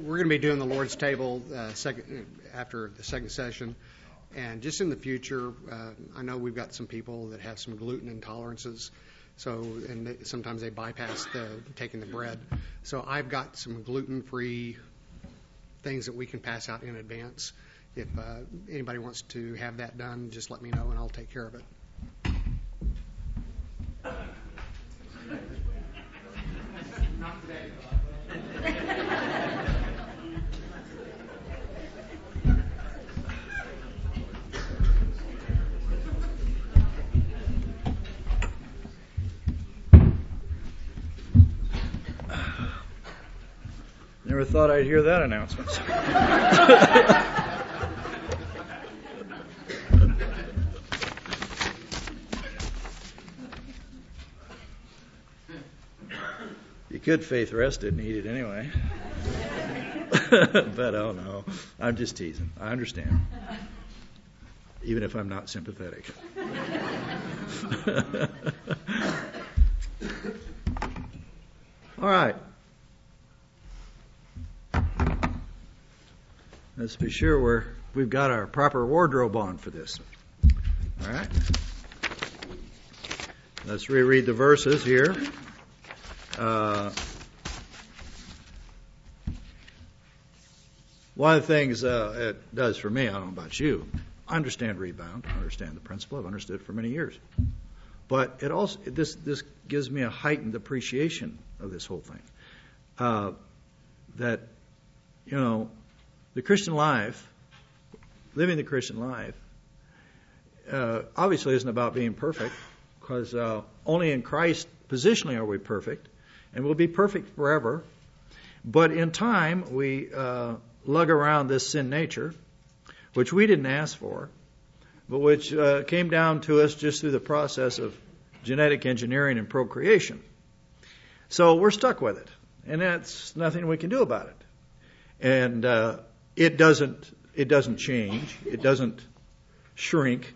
we're going to be doing the Lord's table after the second session. And just in the future, I know we've got some people that have some gluten intolerances. And sometimes they bypass taking the bread. So I've got some gluten-free things that we can pass out in advance. If anybody wants to have that done, just let me know and I'll take care of it. Not today. Never thought I'd hear that announcement. You could faith rest it and eat it anyway. But oh no, I'm just teasing. I understand. Even if I'm not sympathetic. All right. Let's be sure we've got our proper wardrobe on for this. All right. Let's reread the verses here. One of the things it does for me, I don't know about you, I understand rebound. I understand the principle. I've understood it for many years. But it also this gives me a heightened appreciation of this whole thing. That, the Christian life, living the Christian life, obviously isn't about being perfect, because only in Christ positionally are we perfect, and we'll be perfect forever. But in time, we lug around this sin nature, which we didn't ask for, but which came down to us just through the process of genetic engineering and procreation. So we're stuck with it, and that's nothing we can do about it. And it doesn't change. It doesn't shrink.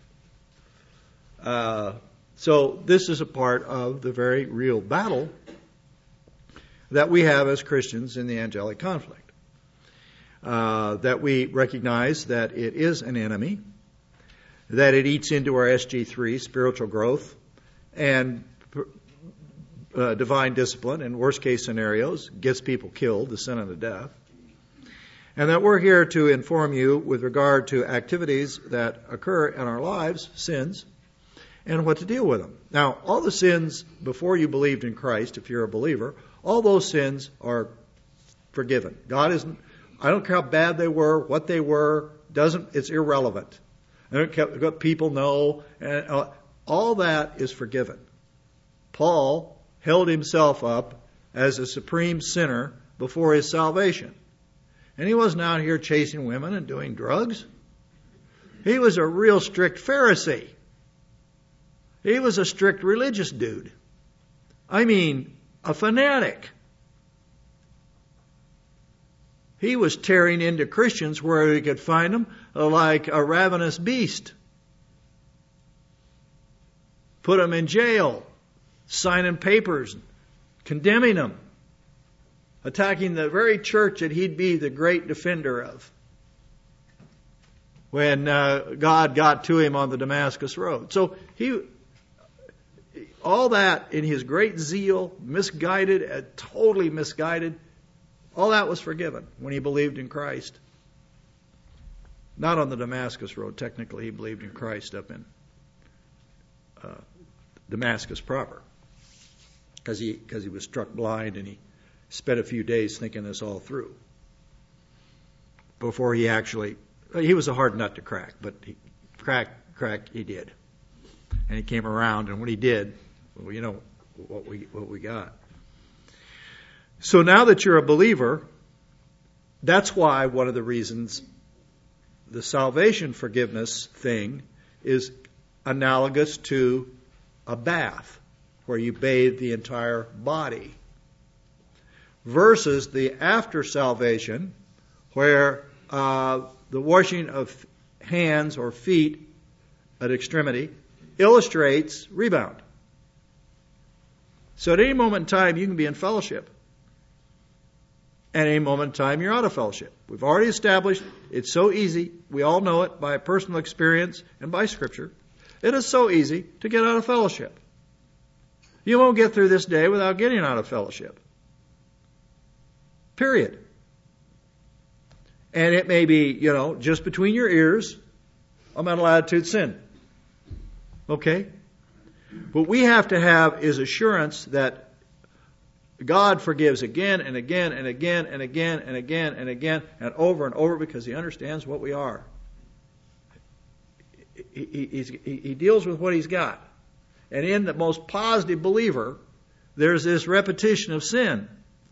So this is a part of the very real battle that we have as Christians in the angelic conflict. That we recognize that it is an enemy, that it eats into our SG3, spiritual growth, and divine discipline, in worst case scenarios, gets people killed, the sin unto death. And that we're here to inform you with regard to activities that occur in our lives, sins, and what to deal with them. Now, all the sins before you believed in Christ, if you're a believer, all those sins are forgiven. God isn't, I don't care how bad they were, what they were, it's irrelevant. I don't care what people know, and all that is forgiven. Paul held himself up as a supreme sinner before his salvation. And he wasn't out here chasing women and doing drugs. He was a real strict Pharisee. He was a strict religious dude. I mean, a fanatic. He was tearing into Christians where he could find them like a ravenous beast. Put them in jail, signing papers, condemning them, attacking the very church that he'd be the great defender of when God got to him on the Damascus road. So all that in his great zeal, misguided, totally misguided, all that was forgiven when he believed in Christ. Not on the Damascus road. Technically, he believed in Christ up in Damascus proper, because he was struck blind and he spent a few days thinking this all through before he was a hard nut to crack, but he did. And he came around, and when he did, well, you know what we got. So now that you're a believer, that's why one of the reasons the salvation forgiveness thing is analogous to a bath where you bathe the entire body, versus the after salvation where the washing of hands or feet at extremity illustrates rebound. So at any moment in time you can be in fellowship. and any moment in time you're out of fellowship. We've already established it's so easy. We all know it by personal experience and by Scripture. It is so easy to get out of fellowship. You won't get through this day without getting out of fellowship. Period. And it may be, just between your ears, a mental attitude sin. Okay? What we have to have is assurance that God forgives again and again and again and again and again and again and over because He understands what we are. He deals with what He's got. And in the most positive believer, there's this repetition of sin.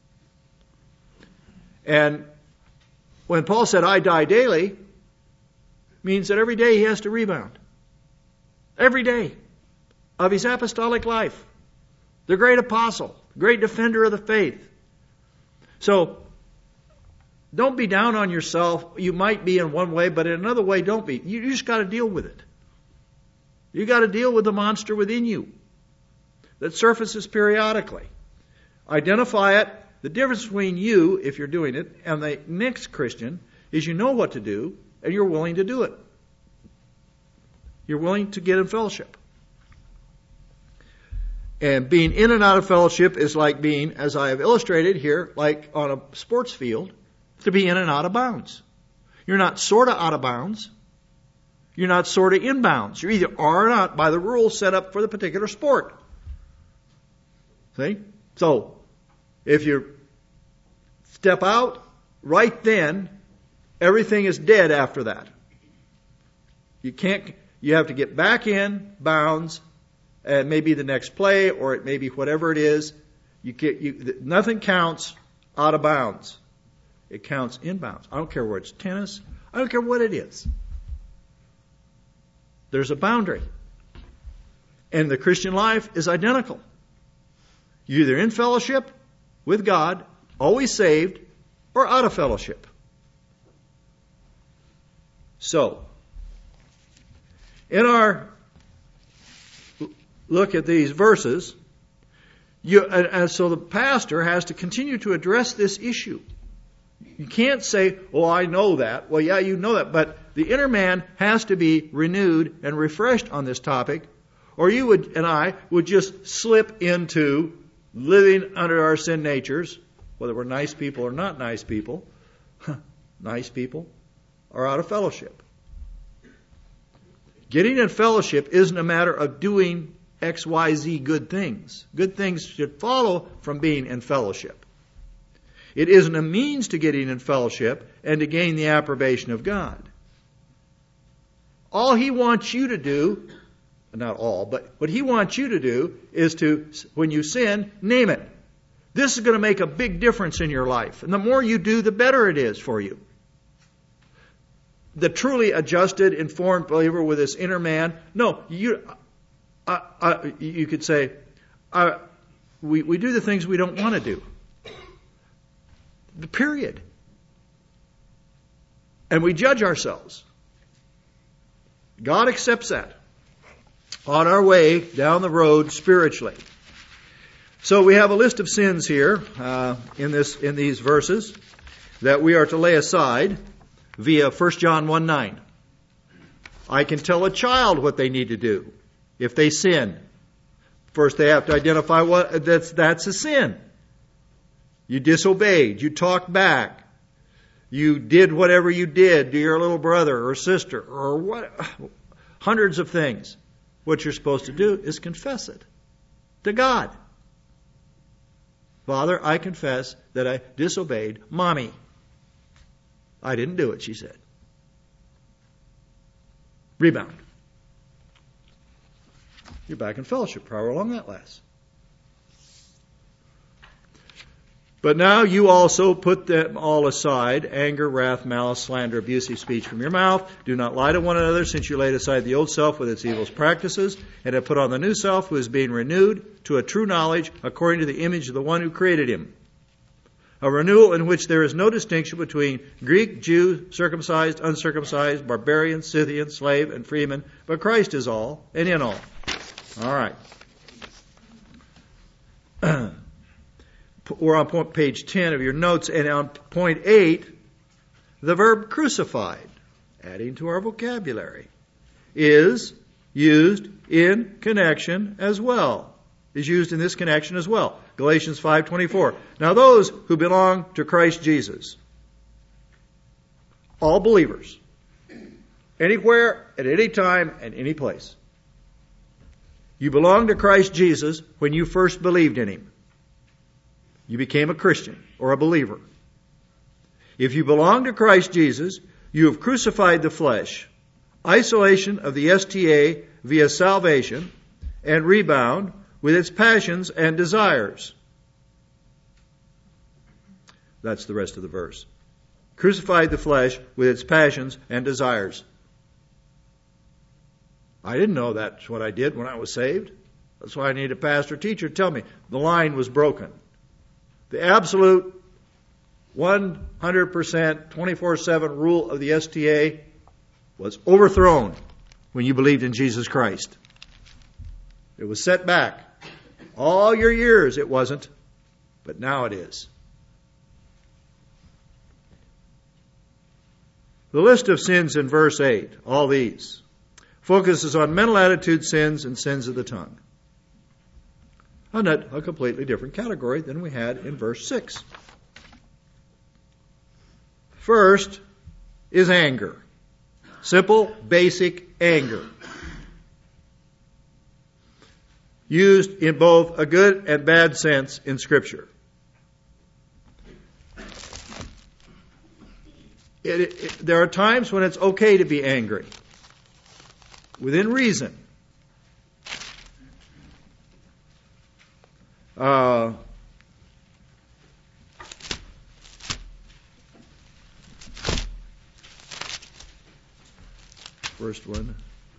And when Paul said, I die daily, means that every day he has to rebound. Every day of his apostolic life. The great apostle, great defender of the faith. So, don't be down on yourself. You might be in one way, but in another way, don't be. You just got to deal with it. You got to deal with the monster within you that surfaces periodically. Identify it. The difference between you, if you're doing it, and the next Christian is you know what to do and you're willing to do it. You're willing to get in fellowship. And being in and out of fellowship is like being, as I have illustrated here, like on a sports field, to be in and out of bounds. You're not sort of out of bounds. You're not sort of in bounds. You either are or not by the rules set up for the particular sport. See? So, if you step out, right then, everything is dead after that. You have to get back in bounds, and maybe the next play, or it may be whatever it is. Nothing counts out of bounds. It counts in bounds. I don't care whether it's tennis. I don't care what it is. There's a boundary. And the Christian life is identical. You're either in fellowship with God, always saved, or out of fellowship. So, in our look at these verses, and so the pastor has to continue to address this issue. You can't say, oh, I know that. Well, yeah, you know that, but the inner man has to be renewed and refreshed on this topic, or you and I would just slip into living under our sin natures, whether we're nice people or not nice people, nice people, are out of fellowship. Getting in fellowship isn't a matter of doing X, Y, Z good things. Good things should follow from being in fellowship. It isn't a means to getting in fellowship and to gain the approbation of God. All He wants you to do, not all, but what He wants you to do is to, when you sin, name it. This is going to make a big difference in your life. And the more you do, the better it is for you. The truly adjusted, informed believer with this inner man, no, you could say, we do the things we don't want to do. Period. And we judge ourselves. God accepts that on our way down the road spiritually. So we have a list of sins here in these verses that we are to lay aside via 1 John 1:9. I can tell a child what they need to do if they sin. First, they have to identify what that's a sin. You disobeyed. You talked back. You did whatever you did to your little brother or sister or what, hundreds of things. What you're supposed to do is confess it to God. Father, I confess that I disobeyed Mommy. I didn't do it, she said. Rebound. You're back in fellowship. However long that lasts. But now you also put them all aside, anger, wrath, malice, slander, abusive speech from your mouth. Do not lie to one another, since you laid aside the old self with its evil practices, and have put on the new self, who is being renewed to a true knowledge according to the image of the one who created him. A renewal in which there is no distinction between Greek, Jew, circumcised, uncircumcised, barbarian, Scythian, slave, and freeman, but Christ is all and in all. All right. we're on page 10 of your notes, and on point 8, the verb crucified, adding to our vocabulary, is used in connection as well. Is used in this connection as well. Galatians 5:24. Now those who belong to Christ Jesus, all believers, anywhere, at any time, and any place. You belong to Christ Jesus when you first believed in Him. You became a Christian or a believer. If you belong to Christ Jesus, you have crucified the flesh, isolation of the STA via salvation, and rebound with its passions and desires. That's the rest of the verse. Crucified the flesh with its passions and desires. I didn't know that's what I did when I was saved. That's why I need a pastor teacher to tell me the line was broken. The absolute 100% 24/7 rule of the STA was overthrown when you believed in Jesus Christ. It was set back. All your years it wasn't, but now it is. The list of sins in verse 8, all these, focuses on mental attitude sins and sins of the tongue. A completely different category than we had in verse 6. First is anger. Simple, basic anger. Used in both a good and bad sense in Scripture. There are times when it's okay to be angry, within reason. First one.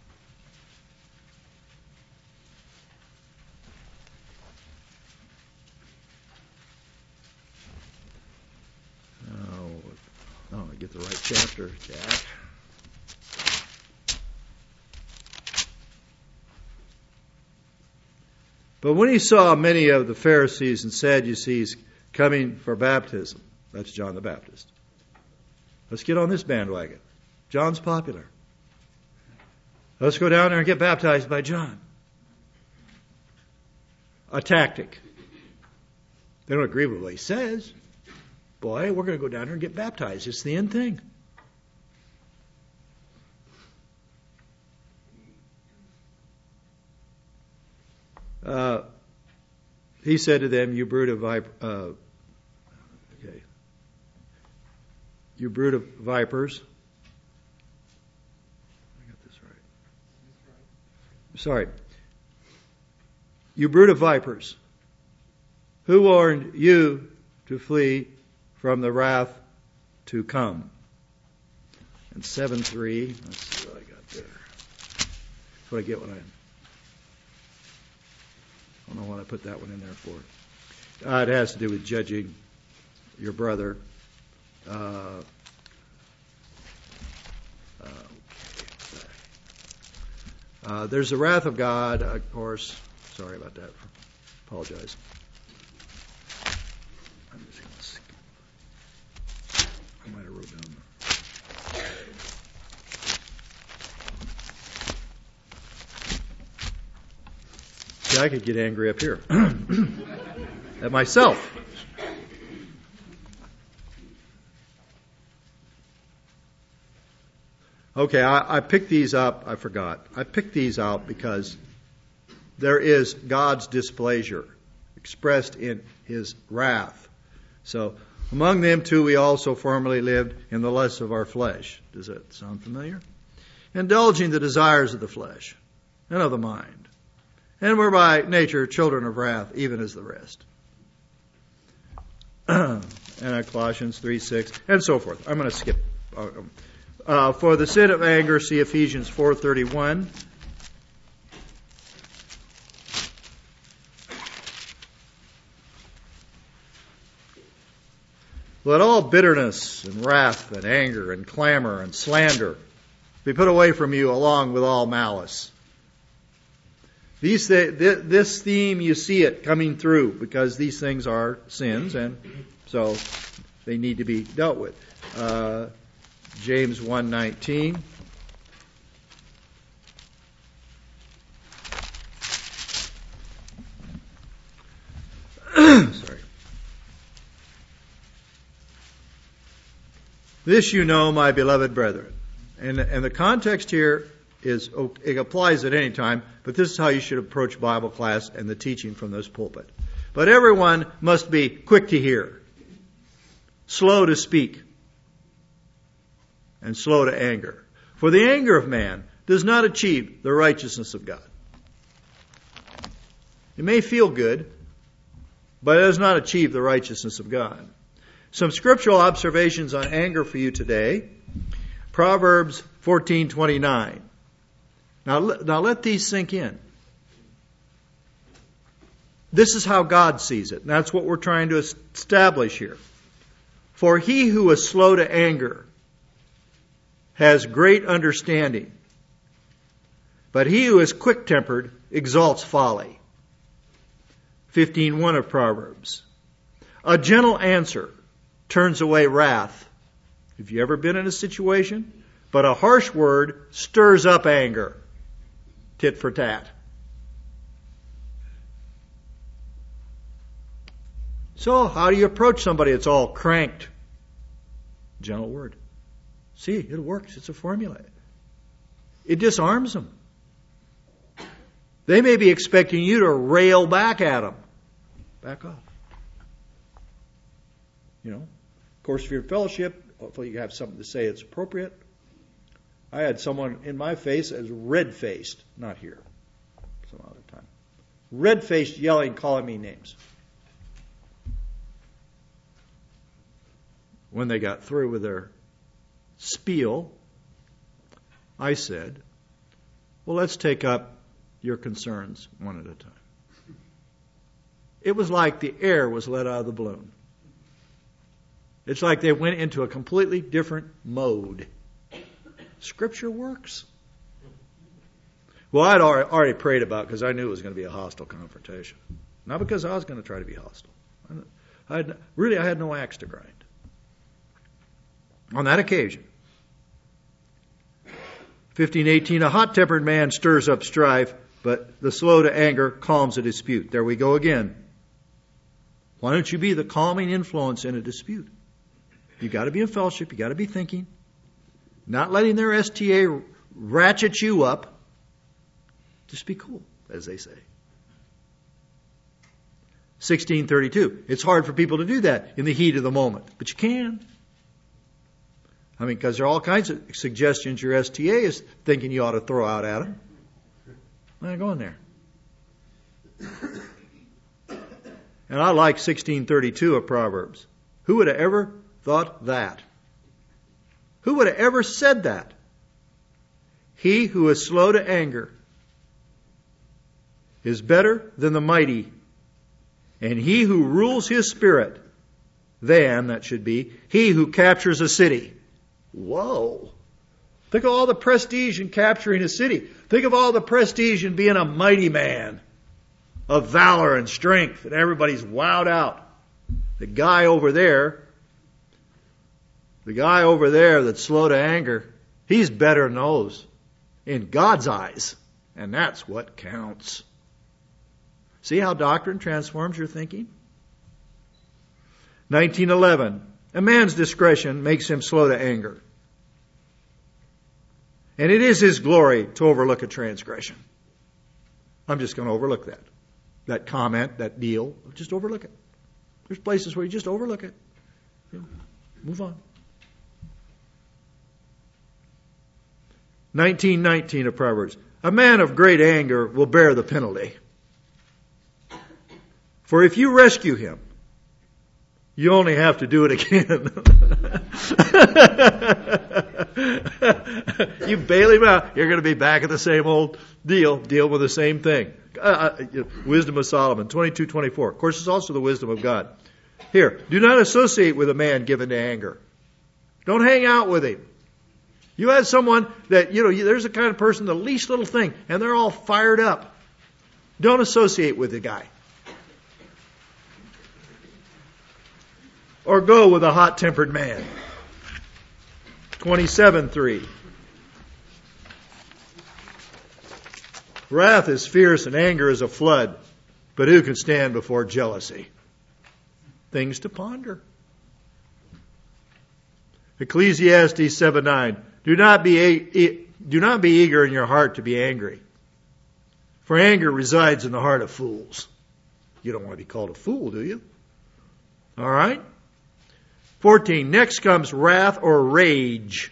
I get the right chapter, Jack. But when he saw many of the Pharisees and Sadducees coming for baptism, that's John the Baptist. Let's get on this bandwagon. John's popular. Let's go down there and get baptized by John. A tactic. They don't agree with what he says. Boy, we're going to go down there and get baptized. It's the end thing. He said to them, "You brood of you brood of vipers." I got this right. Sorry. You brood of vipers. Who warned you to flee from the wrath to come? And 7:3. Let's see what I got there. That's what I get when I don't know what I put that one in there for. It has to do with judging your brother. There's the wrath of God, of course. Sorry about that. Apologize. I'm just going to skip. I might have wrote down. See, I could get angry up here at myself. Okay, I picked these up. I forgot. I picked these out because there is God's displeasure expressed in His wrath. So, among them too we also formerly lived in the lusts of our flesh. Does that sound familiar? Indulging the desires of the flesh and of the mind. And we're by nature children of wrath, even as the rest. And Colossians 3:6, and so forth. I'm going to skip. For the sin of anger, see Ephesians 4:31. Let all bitterness and wrath and anger and clamor and slander be put away from you along with all malice. This theme, you see it coming through because these things are sins, and so they need to be dealt with. James 1:19. Sorry. This you know, my beloved brethren. And the context here is, it applies at any time, but this is how you should approach Bible class and the teaching from this pulpit. But everyone must be quick to hear, slow to speak, and slow to anger. For the anger of man does not achieve the righteousness of God. It may feel good, but it does not achieve the righteousness of God. Some scriptural observations on anger for you today. Proverbs 14:29. Now let these sink in. This is how God sees it. And that's what we're trying to establish here. For he who is slow to anger has great understanding, but he who is quick-tempered exalts folly. 15:1 of Proverbs. A gentle answer turns away wrath. Have you ever been in a situation? But a harsh word stirs up anger. Tit for tat. So, how do you approach somebody that's all cranked? Gentle word. See, it works. It's a formula. It disarms them. They may be expecting you to rail back at them. Back off. Of course, if you're in fellowship, hopefully you have something to say that's appropriate. I had someone in my face as red-faced, not here, some other time. Red-faced, yelling, calling me names. When they got through with their spiel, I said, well, let's take up your concerns one at a time. It was like the air was let out of the balloon. It's like they went into a completely different mode. Scripture works. Well, I'd already prayed about it because I knew it was going to be a hostile confrontation. Not because I was going to try to be hostile. I had no axe to grind. On that occasion, 15:18, a hot-tempered man stirs up strife, but the slow to anger calms a dispute. There we go again. Why don't you be the calming influence in a dispute? You got to be in fellowship. You got to be thinking. Not letting their STA ratchet you up. Just be cool, as they say. 16:32. It's hard for people to do that in the heat of the moment, but you can. Because there are all kinds of suggestions your STA is thinking you ought to throw out at them. I'm not going there. And I like 16:32 of Proverbs. Who would have ever thought that? Who would have ever said that? He who is slow to anger is better than the mighty, and he who rules his spirit than, that should be, he who captures a city. Whoa. Think of all the prestige in capturing a city. Think of all the prestige in being a mighty man of valor and strength, and everybody's wowed out. The guy over there that's slow to anger, he's better than those in God's eyes, and that's what counts. See how doctrine transforms your thinking? 19:11. A man's discretion makes him slow to anger. And it is his glory to overlook a transgression. I'm just going to overlook that. That comment, that deal, just overlook it. There's places where you just overlook it. Move on. 19:19 of Proverbs. A man of great anger will bear the penalty. For if you rescue him, you only have to do it again. You bail him out, you're going to be back at the same old deal with the same thing. Wisdom of Solomon, 22:24. Of course, it's also the wisdom of God. Here, do not associate with a man given to anger. Don't hang out with him. You have someone that, there's a kind of person, the least little thing, and they're all fired up. Don't associate with the guy. Or go with a hot-tempered man. 27:3. Wrath is fierce and anger is a flood, but who can stand before jealousy? Things to ponder. Ecclesiastes 7:9. Do not be eager in your heart to be angry, for anger resides in the heart of fools. You don't want to be called a fool, do you? All right. 14. Next comes wrath or rage.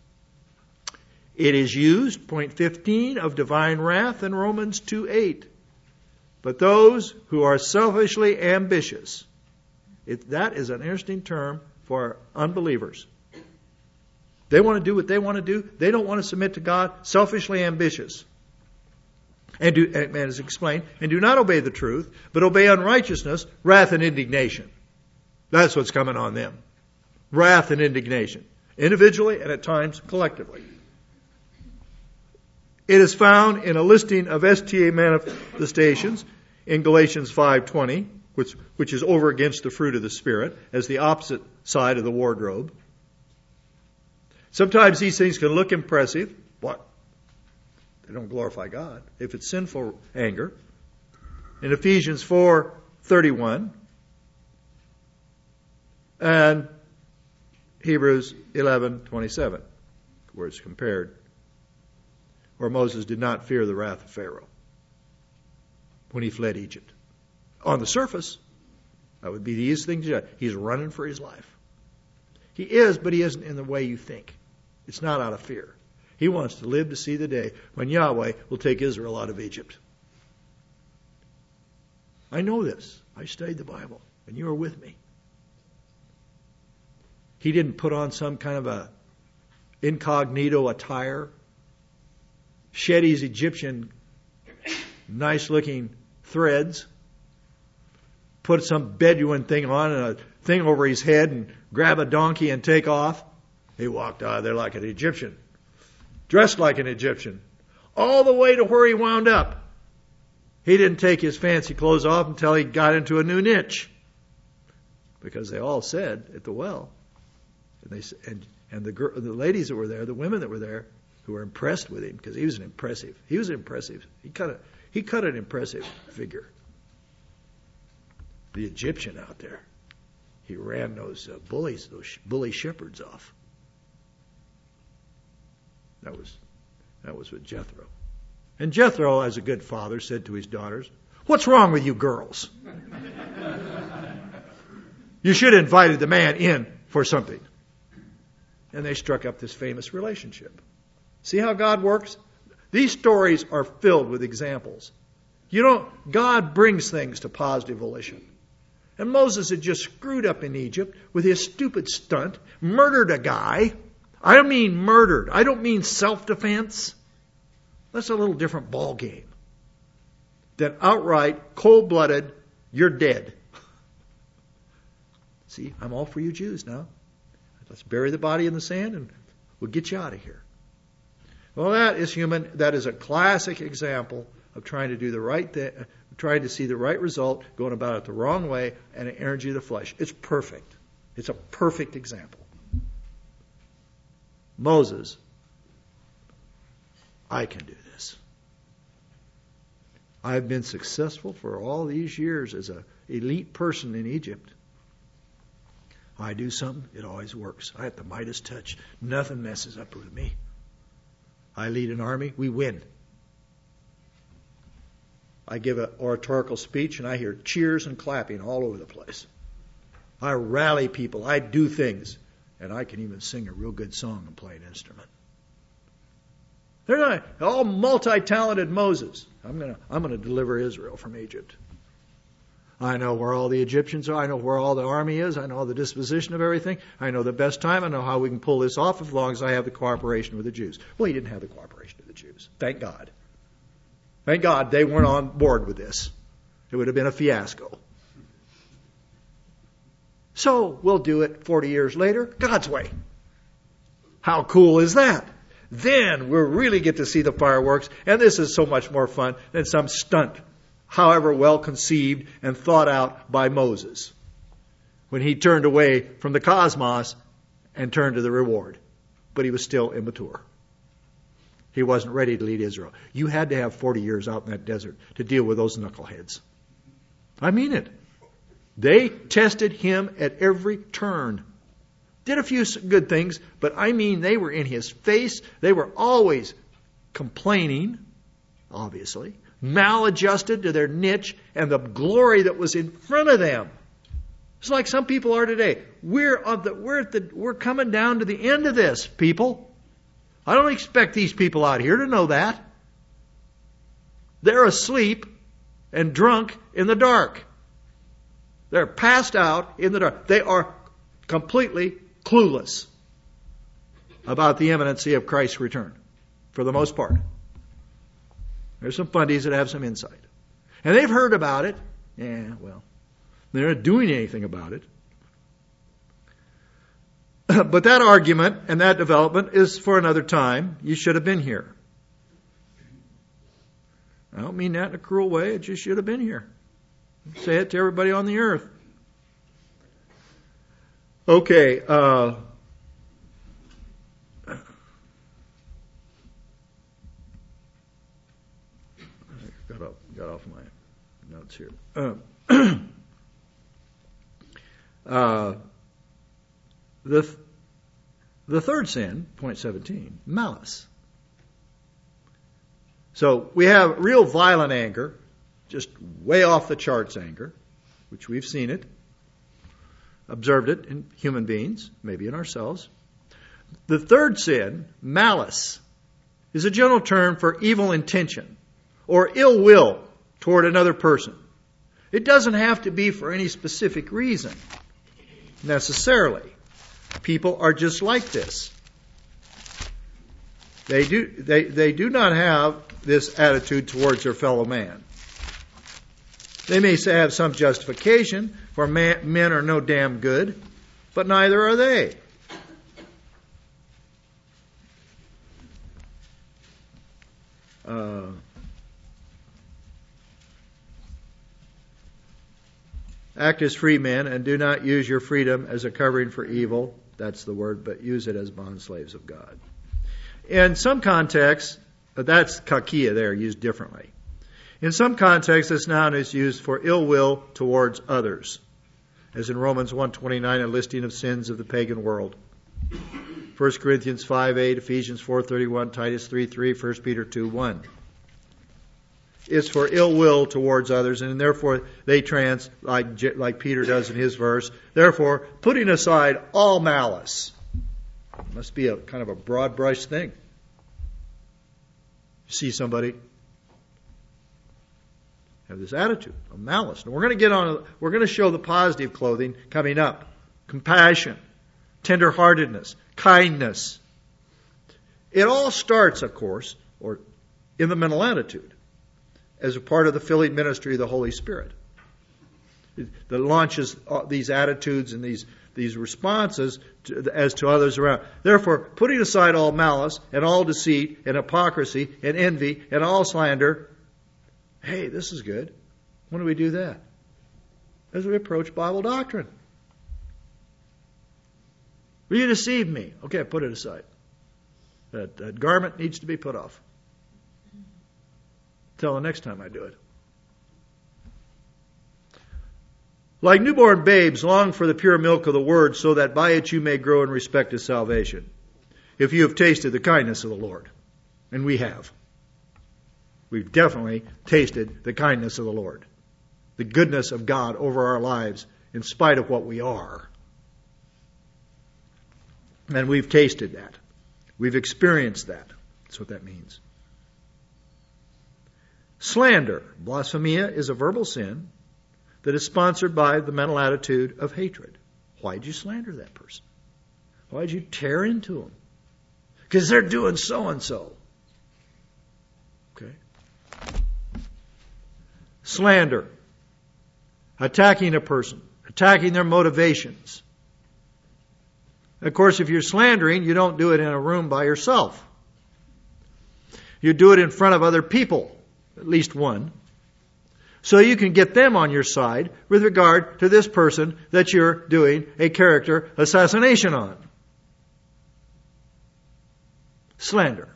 It is used, point 15, of divine wrath in Romans 2:8. But those who are selfishly ambitious, that is an interesting term for unbelievers. They want to do what they want to do. They don't want to submit to God. Selfishly ambitious. And as explained, and do not obey the truth, but obey unrighteousness, wrath and indignation. That's what's coming on them. Wrath and indignation. Individually and at times collectively. It is found in a listing of STA manifestations in Galatians 5:20, which is over against the fruit of the Spirit, as the opposite side of the wardrobe. Sometimes these things can look impressive, but they don't glorify God if it's sinful anger. In Ephesians 4:31 and Hebrews 11:27, where it's compared, where Moses did not fear the wrath of Pharaoh when he fled Egypt. On the surface, that would be the easiest thing to do. He's running for his life. He is, but he isn't in the way you think. It's not out of fear. He wants to live to see the day when Yahweh will take Israel out of Egypt. I know this. I studied the Bible, and you were with me. He didn't put on some kind of a incognito attire, shed his Egyptian nice-looking threads, put some Bedouin thing on and a thing over his head and grab a donkey and take off. He walked out of there like an Egyptian, dressed like an Egyptian, all the way to where he wound up. He didn't take his fancy clothes off until he got into a new niche, because they all said at the well, and the ladies that were there, the women that were there, who were impressed with him because he was impressive. He was impressive. He cut an impressive figure. The Egyptian out there, he ran those bully shepherds off. That was with Jethro. And Jethro, as a good father, said to his daughters, "What's wrong with you girls? You should have invited the man in for something." And they struck up this famous relationship. See how God works? These stories are filled with examples. God brings things to positive volition. And Moses had just screwed up in Egypt with his stupid stunt, murdered a guy. I don't mean murdered. I don't mean self-defense. That's a little different ball game than outright, cold-blooded, you're dead. See, I'm all for you Jews now. Let's bury the body in the sand and we'll get you out of here. Well, that is human. That is a classic example of trying to do the right thing, trying to see the right result, going about it the wrong way, and an energy of the flesh. It's perfect. It's a perfect example. Moses, I can do this. I've been successful for all these years as an elite person in Egypt. I do something, it always works. I have the Midas touch. Nothing messes up with me. I lead an army, we win. I give an oratorical speech and I hear cheers and clapping all over the place. I rally people, I do things, and I can even sing a real good song and play an instrument. They're not all multi-talented Moses. I'm gonna deliver Israel from Egypt. I know where all the Egyptians are. I know where all the army is. I know the disposition of everything. I know the best time. I know how we can pull this off as long as I have the cooperation with the Jews. Well, he didn't have the cooperation of the Jews. Thank God. Thank God they weren't on board with this. It would have been a fiasco. So we'll do it 40 years later, God's way. How cool is that? Then we'll really get to see the fireworks, and this is so much more fun than some stunt however well conceived and thought out by Moses when he turned away from the cosmos and turned to the reward. But he was still immature. He wasn't ready to lead Israel. You had to have 40 years out in that desert to deal with those knuckleheads. I mean it. They tested him at every turn. Did a few good things, but I mean they were in his face. They were always complaining, obviously, maladjusted to their niche and the glory that was in front of them. It's like some people are today. We're coming down to the end of this, people. I don't expect these people out here to know that. They're asleep and drunk in the dark. They're passed out in the dark. They are completely clueless about the imminency of Christ's return, for the most part. There's some fundies that have some insight. And they've heard about it. Yeah, well, they're not doing anything about it. But that argument and that development is for another time. You should have been here. I don't mean that in a cruel way. It just should have been here. Say it to everybody on the earth. Okay. Got off my notes here. The third sin, point 17, malice. So we have real violent anger, just way off the charts anger, which we've seen it, observed it in human beings, maybe in ourselves. The third sin, malice, is a general term for evil intention or ill will toward another person. It doesn't have to be for any specific reason, necessarily. People are just like this. They do not have this attitude towards their fellow man. They may have some justification, for men are no damn good, but neither are they. Act as free men and do not use your freedom as a covering for evil. That's the word, but use it as bondslaves of God. In some contexts, that's kakia there, used differently. In some contexts, this noun is used for ill will towards others, as in Romans 1:29, a listing of sins of the pagan world. 1 Corinthians 5:8, Ephesians 4:31, Titus 3:3, 1 Peter 2:1. It's for ill will towards others, and therefore they like Peter does in his verse, therefore putting aside all malice. It must be a kind of a broad brush thing. You see somebody have this attitude of malice. And we're going to show the positive clothing coming up. Compassion, tenderheartedness, kindness. It all starts, of course, or in the mental attitude, as a part of the filling ministry of the Holy Spirit that launches these attitudes and these responses as to others around. Therefore, putting aside all malice and all deceit and hypocrisy and envy and all slander. Hey, this is good. When do we do that? As we approach Bible doctrine. Will you deceive me? Okay, put it aside. That garment needs to be put off. Till the next time I do it. Like newborn babes, long for the pure milk of the word, so that by it you may grow in respect to salvation. If you have tasted the kindness of the Lord. And we have. We've definitely tasted the kindness of the Lord. The goodness of God over our lives in spite of what we are. And we've tasted that. We've experienced that. That's what that means. Slander, blasphemia, is a verbal sin that is sponsored by the mental attitude of hatred. Why'd you slander that person? Why'd you tear into them? Because they're doing so-and-so. Okay. Slander, attacking a person, attacking their motivations. Of course, if you're slandering, you don't do it in a room by yourself. You do it in front of other people. At least one. so you can get them on your side with regard to this person that you're doing a character assassination on. Slander.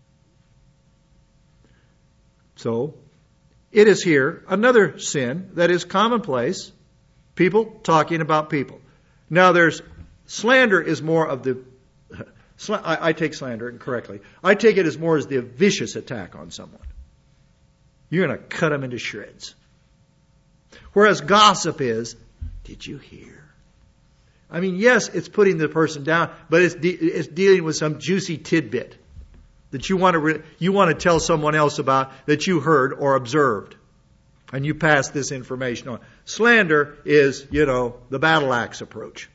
So, it is here another sin that is commonplace. People talking about people. Now slander is more of the, I take slander incorrectly. I take it as more as the vicious attack on someone. You're going to cut them into shreds. Whereas gossip is, did you hear? I mean, yes, it's putting the person down, but it's dealing with some juicy tidbit that you want to tell someone else about that you heard or observed. And you pass this information on. Slander is, the battle axe approach.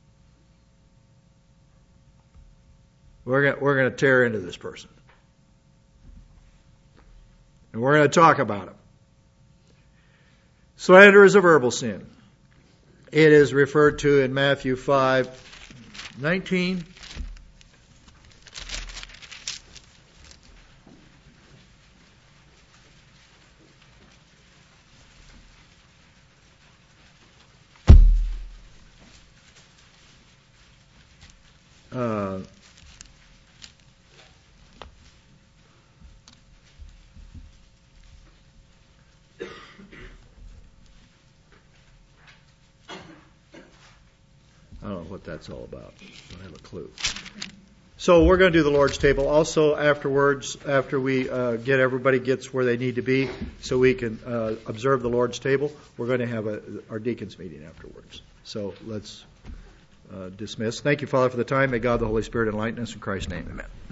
We're going to tear into this person. And we're going to talk about him. Slander is a verbal sin. It is referred to in Matthew 5:19. I don't know what that's all about. I don't have a clue. So we're going to do the Lord's table. Also, afterwards, after we everybody gets where they need to be, so we can observe the Lord's table, we're going to have our deacons meeting afterwards. So let's dismiss. Thank you, Father, for the time. May God the Holy Spirit enlighten us in Christ's name. Amen.